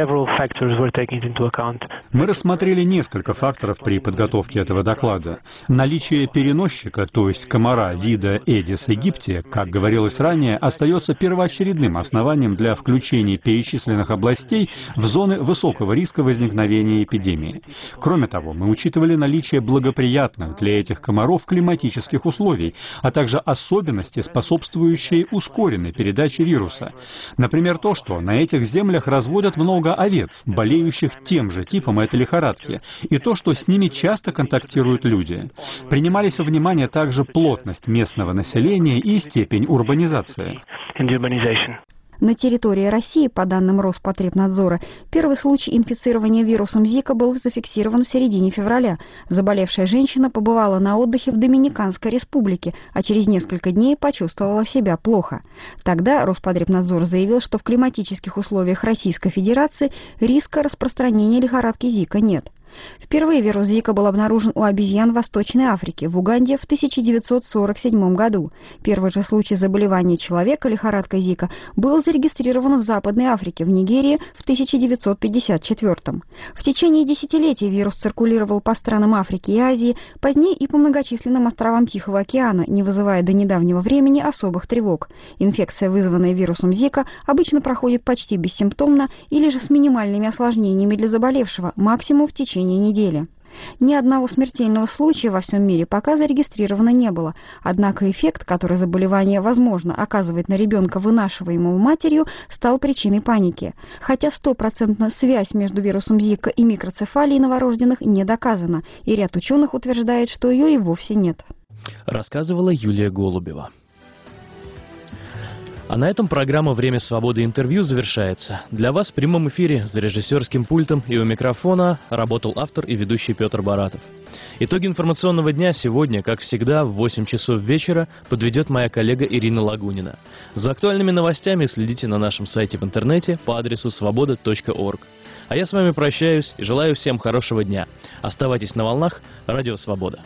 Мы рассмотрели несколько факторов при подготовке этого доклада. Наличие переносчика, то есть комара вида Aedes aegypti, как говорилось ранее, остается первоочередным основанием для включения перечисленных областей в зоны высокого риска возникновения эпидемии. Кроме того, мы учитывали наличие благоприятных для этих комаров климатических условий, а также особенности, способствующие ускоренной передаче вируса. Например, то, что на этих землях разводят много овец, болеющих тем же типом этой лихорадки, и то, что с ними часто контактируют люди. Принимались во внимание также плотность местного населения и степень урбанизации. На территории России, по данным Роспотребнадзора, первый случай инфицирования вирусом Зика был зафиксирован в середине февраля. Заболевшая женщина побывала на отдыхе в Доминиканской республике, а через несколько дней почувствовала себя плохо. Тогда Роспотребнадзор заявил, что в климатических условиях Российской Федерации риска распространения лихорадки Зика нет. Впервые вирус Зика был обнаружен у обезьян Восточной Африки, в Уганде в 1947 году. Первый же случай заболевания человека лихорадкой Зика был зарегистрирован в Западной Африке, в Нигерии в 1954. В течение десятилетий вирус циркулировал по странам Африки и Азии, позднее и по многочисленным островам Тихого океана, не вызывая до недавнего времени особых тревог. Инфекция, вызванная вирусом Зика, обычно проходит почти бессимптомно или же с минимальными осложнениями для заболевшего, максимум в течение недели. Ни одного смертельного случая во всем мире пока зарегистрировано не было. Однако эффект, который заболевание, возможно, оказывает на ребенка, вынашиваемого матерью, стал причиной паники. Хотя 100% связь между вирусом Зика и микроцефалией новорожденных не доказана, и ряд ученых утверждает, что ее и вовсе нет. Рассказывала Юлия Голубева. А на этом программа «Время свободы. Интервью» завершается. Для вас в прямом эфире за режиссерским пультом и у микрофона работал автор и ведущий Петр Баратов. Итоги информационного дня сегодня, как всегда, в 8 часов вечера подведет моя коллега Ирина Лагунина. За актуальными новостями следите на нашем сайте в интернете по адресу svoboda.org. А я с вами прощаюсь и желаю всем хорошего дня. Оставайтесь на волнах Радио Свобода.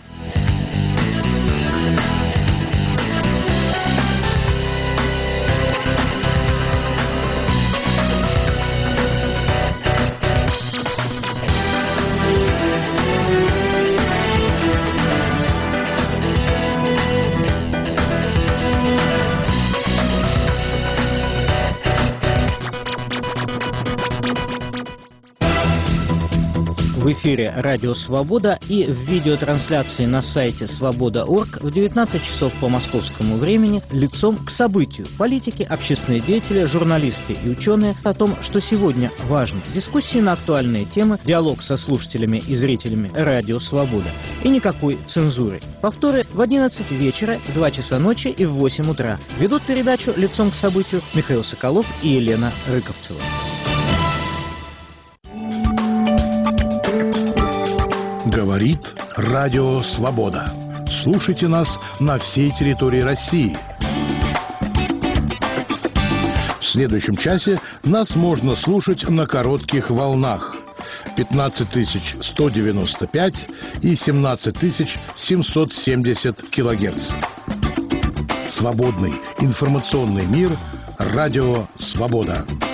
В эфире «Радио Свобода» и в видеотрансляции на сайте svoboda.org в 19 часов по московскому времени лицом к событию. Политики, общественные деятели, журналисты и ученые о том, что сегодня важно. Дискуссии на актуальные темы, диалог со слушателями и зрителями «Радио Свобода». И никакой цензуры. Повторы в 11 вечера, в 2 часа ночи и в 8 утра. Ведут передачу лицом к событию Михаил Соколов и Елена Рыковцева. Говорит Радио Свобода. Слушайте нас на всей территории России. В следующем часе нас можно слушать на коротких волнах 15195 и 17770 килогерц. Свободный информационный мир. Радио Свобода.